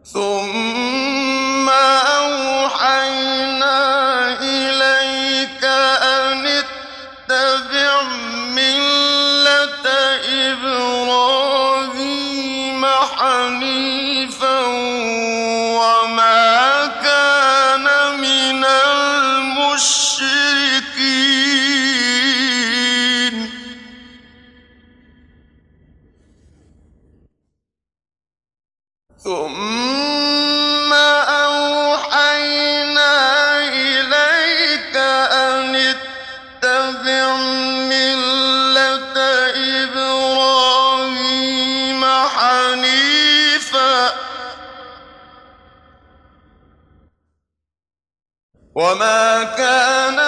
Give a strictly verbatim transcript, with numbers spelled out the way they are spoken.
ثم أوحينا إليك أن اتبع ملة إبراهيم حنيفا وما كان من المشركين. ثم أوحينا إليك أن اتبع ملة إبراهيم حنيفا وما كان